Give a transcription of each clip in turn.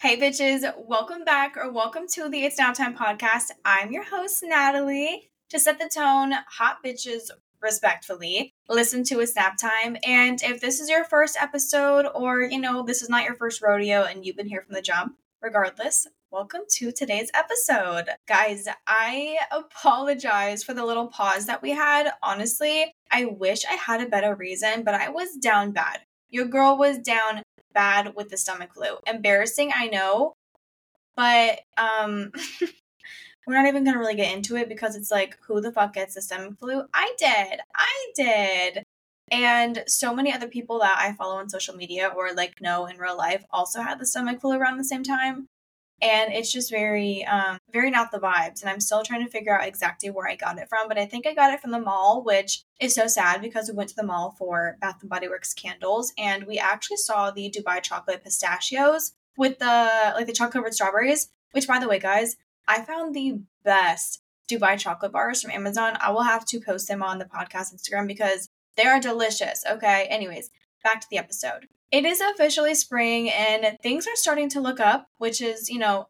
Hey bitches, welcome back or welcome to the It's Now Time podcast. I'm your host, Natalie. To set the tone, hot bitches respectfully, listen to It's Nap Time. And if this is your first episode or, this is not your first rodeo and you've been here from the jump, regardless, welcome to today's episode. Guys, I apologize for the little pause that we had. Honestly, I wish I had a better reason, but I was down bad. Your girl was down bad with the stomach flu. Embarrassing, I know, but we're not even gonna really get into it because it's like, who the fuck gets the stomach flu? I did. And so many other people that I follow on social media or like know in real life also had the stomach flu around the same time. And it's just very not the vibes. And I'm still trying to figure out exactly where I got it from. But I think I got it from the mall, which is so sad because we went to the mall for Bath & Body Works candles. And we actually saw the Dubai chocolate pistachios with the chocolate covered strawberries, which, by the way, guys, I found the best Dubai chocolate bars from Amazon. I will have to post them on the podcast Instagram because they are delicious. Okay. Anyways, back to the episode. It is officially spring and things are starting to look up, which is,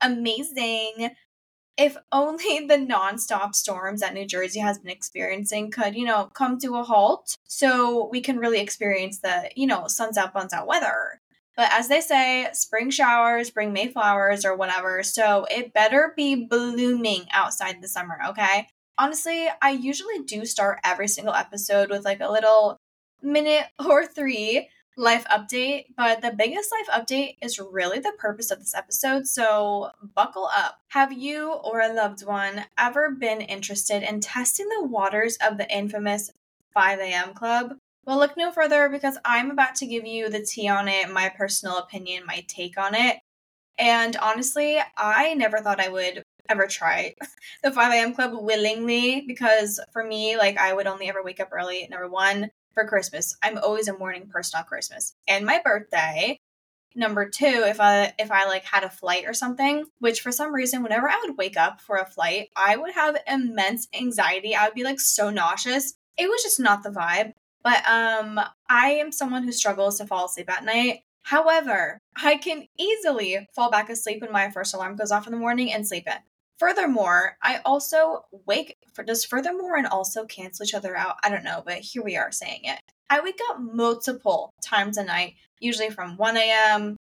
amazing. If only the nonstop storms that New Jersey has been experiencing could, come to a halt so we can really experience the, suns out, buns out weather. But as they say, spring showers bring May flowers or whatever, so it better be blooming outside the summer, okay? Honestly, I usually do start every single episode with like a little minute or three life update, but the biggest life update is really the purpose of this episode, so buckle up. Have you or a loved one ever been interested in testing the waters of the infamous 5 a.m. club? Well, look no further because I'm about to give you the tea on it, my personal opinion, my take on it. And honestly, I never thought I would ever try the 5 a.m. club willingly because for me, like, I would only ever wake up early, number one, for Christmas. I'm always a morning person on Christmas. And my birthday, number two, if I like had a flight or something, which for some reason, whenever I would wake up for a flight, I would have immense anxiety. I would be like so nauseous. It was just not the vibe. But I am someone who struggles to fall asleep at night. However, I can easily fall back asleep when my first alarm goes off in the morning and sleep in. Furthermore, I also does furthermore and also cancel each other out? I don't know, but here we are saying it. I wake up multiple times a night, usually from 1 a.m.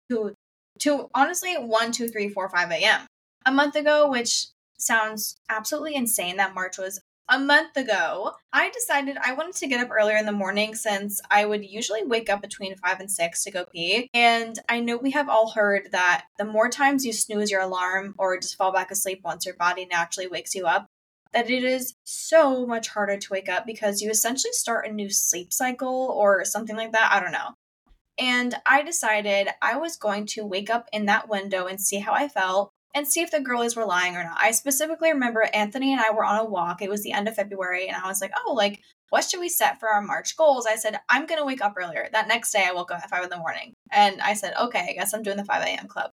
to honestly 1, 2, 3, 4, 5 a.m. A month ago, which sounds absolutely insane that March was a month ago, I decided I wanted to get up earlier in the morning since I would usually wake up between 5 and 6 to go pee. And I know we have all heard that the more times you snooze your alarm or just fall back asleep once your body naturally wakes you up, that it is so much harder to wake up because you essentially start a new sleep cycle or something like that. I don't know. And I decided I was going to wake up in that window and see how I felt and see if the girlies were lying or not. I specifically remember Anthony and I were on a walk. It was the end of February, and I was like, oh, like, what should we set for our March goals? I said, I'm going to wake up earlier. That next day, I woke up at 5 in the morning. And I said, okay, I guess I'm doing the 5 a.m. club.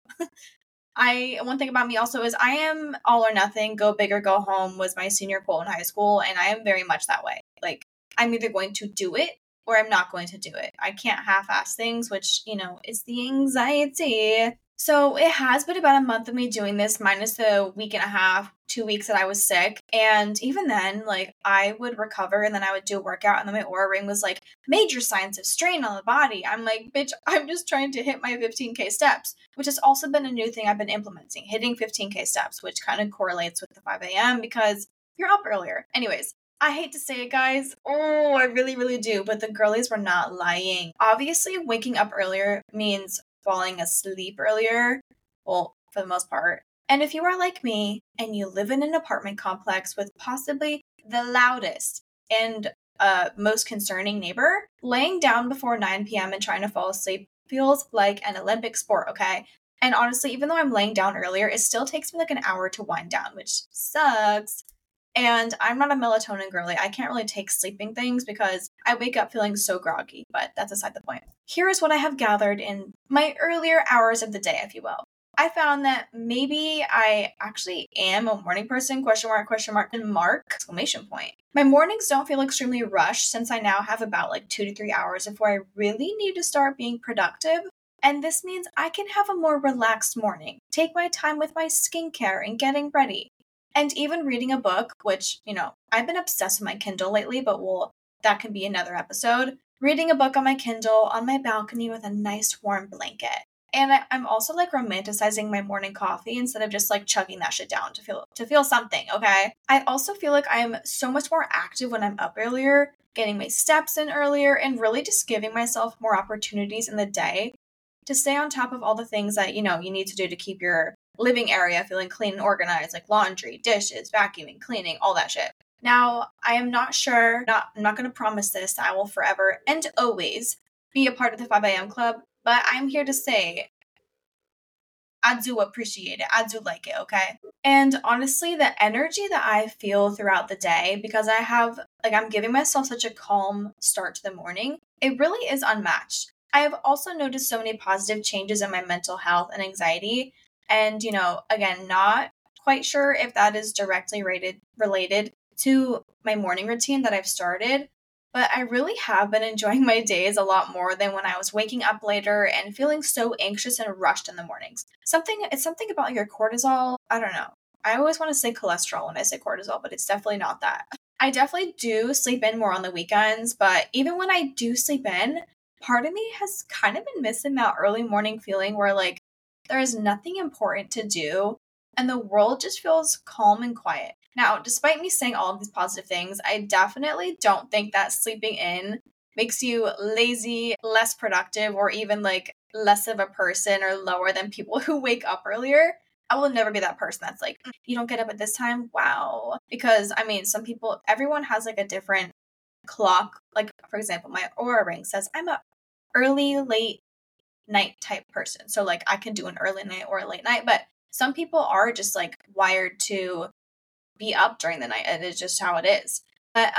One thing about me also is I am all or nothing, go big or go home was my senior quote in high school, and I am very much that way. Like, I'm either going to do it or I'm not going to do it. I can't half-ass things, which, is the anxiety. So it has been about a month of me doing this, minus the week and a half, 2 weeks that I was sick. And even then, like, I would recover and then I would do a workout and then my Oura ring was like, major signs of strain on the body. I'm like, bitch, I'm just trying to hit my 15K steps, which has also been a new thing I've been implementing, hitting 15K steps, which kind of correlates with the 5 a.m. because you're up earlier. Anyways, I hate to say it, guys. Oh, I really, really do. But the girlies were not lying. Obviously, waking up earlier means falling asleep earlier. Well, for the most part. And if you are like me and you live in an apartment complex with possibly the loudest and most concerning neighbor, laying down before 9 p.m. and trying to fall asleep feels like an Olympic sport, okay? And honestly, even though I'm laying down earlier, it still takes me like an hour to wind down, which sucks. And I'm not a melatonin girly. I can't really take sleeping things because I wake up feeling so groggy, but that's aside the point. Here is what I have gathered in my earlier hours of the day, if you will. I found that maybe I actually am a morning person, question mark, and mark, exclamation point. My mornings don't feel extremely rushed since I now have about like 2 to 3 hours before I really need to start being productive. And this means I can have a more relaxed morning, take my time with my skincare and getting ready. And even reading a book, which, I've been obsessed with my Kindle lately, but that can be another episode. Reading a book on my Kindle on my balcony with a nice warm blanket. And I'm also like romanticizing my morning coffee instead of just like chugging that shit down to feel something, okay? I also feel like I'm so much more active when I'm up earlier, getting my steps in earlier, and really just giving myself more opportunities in the day to stay on top of all the things that, you need to do to keep your living area feeling clean and organized, like laundry, dishes, vacuuming, cleaning, all that shit. Now, I am not sure, I'm not going to promise this, I will forever and always be a part of the 5 a.m. club, but I'm here to say, I do appreciate it. I do like it, okay? And honestly, the energy that I feel throughout the day, because I'm giving myself such a calm start to the morning, it really is unmatched. I have also noticed so many positive changes in my mental health and anxiety. And, again, not quite sure if that is directly related to my morning routine that I've started, but I really have been enjoying my days a lot more than when I was waking up later and feeling so anxious and rushed in the mornings. It's something about your cortisol. I don't know. I always want to say cholesterol when I say cortisol, but it's definitely not that. I definitely do sleep in more on the weekends, but even when I do sleep in, part of me has kind of been missing that early morning feeling where like there is nothing important to do and the world just feels calm and quiet. Now, despite me saying all of these positive things, I definitely don't think that sleeping in makes you lazy, less productive, or even like less of a person or lower than people who wake up earlier. I will never be that person that's like, you don't get up at this time? Wow. Because everyone has like a different clock. Like, for example, my Oura ring says I'm a early, late night type person. So like I can do an early night or a late night, but some people are just like wired to be up during the night. It is just how it is. But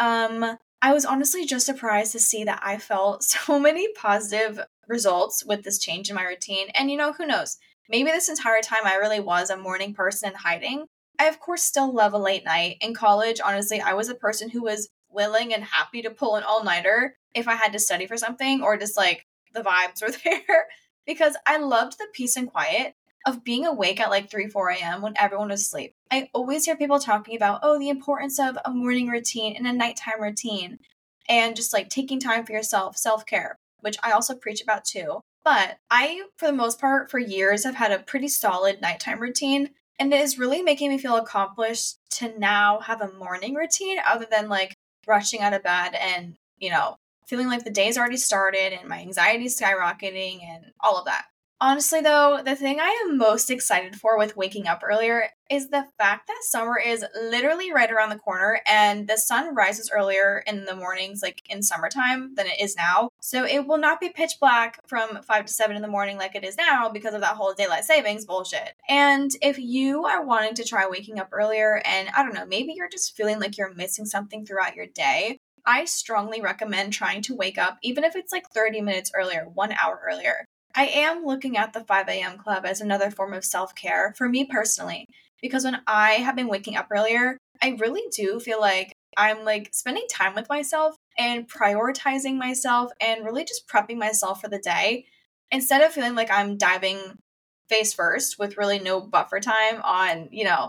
I was honestly just surprised to see that I felt so many positive results with this change in my routine. And who knows? Maybe this entire time I really was a morning person in hiding. I of course still love a late night. In college, honestly, I was a person who was willing and happy to pull an all-nighter if I had to study for something or just like the vibes were there because I loved the peace and quiet of being awake at like 3, 4 a.m. when everyone was asleep. I always hear people talking about, the importance of a morning routine and a nighttime routine and just like taking time for yourself, self-care, which I also preach about too. But I, for the most part, for years, have had a pretty solid nighttime routine. And it is really making me feel accomplished to now have a morning routine other than like rushing out of bed and, feeling like the day's already started and my anxiety is skyrocketing and all of that. Honestly, though, the thing I am most excited for with waking up earlier is the fact that summer is literally right around the corner and the sun rises earlier in the mornings, like in summertime, than it is now. So it will not be pitch black from 5 to 7 in the morning like it is now because of that whole daylight savings bullshit. And if you are wanting to try waking up earlier and I don't know, maybe you're just feeling like you're missing something throughout your day, I strongly recommend trying to wake up, even if it's like 30 minutes earlier, 1 hour earlier. I am looking at the 5 a.m. club as another form of self-care for me personally, because when I have been waking up earlier, I really do feel like I'm like spending time with myself and prioritizing myself and really just prepping myself for the day instead of feeling like I'm diving face first with really no buffer time on,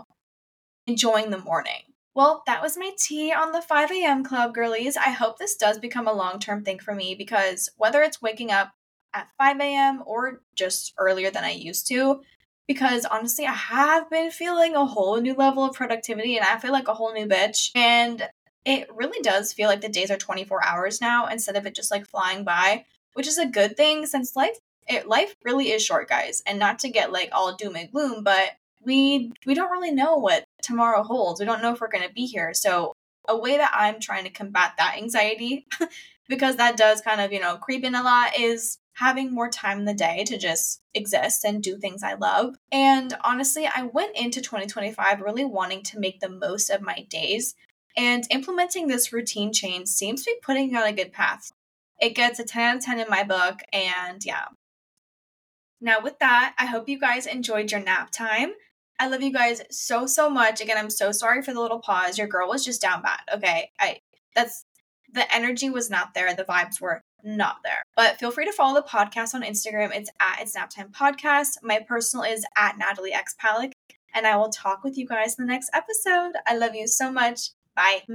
enjoying the morning. Well, that was my tea on the 5 a.m. club, girlies. I hope this does become a long-term thing for me because whether it's waking up at 5 a.m. or just earlier than I used to, because honestly, I have been feeling a whole new level of productivity and I feel like a whole new bitch. And it really does feel like the days are 24 hours now instead of it just like flying by, which is a good thing since life really is short, guys. And not to get like all doom and gloom, but we don't really know what tomorrow holds. We don't know if we're going to be here. So a way that I'm trying to combat that anxiety, because that does kind of, creep in a lot, is having more time in the day to just exist and do things I love. And honestly, I went into 2025 really wanting to make the most of my days, and implementing this routine change seems to be putting me on a good path. It gets a 10 out of 10 in my book, and yeah. Now with that, I hope you guys enjoyed your nap time. I love you guys so, so much. Again, I'm so sorry for the little pause. Your girl was just down bad, okay? The energy was not there. The vibes were not there. But feel free to follow the podcast on Instagram. It's at It's Nap Time Podcast. My personal is at Natalie X Palick. And I will talk with you guys in the next episode. I love you so much. Bye.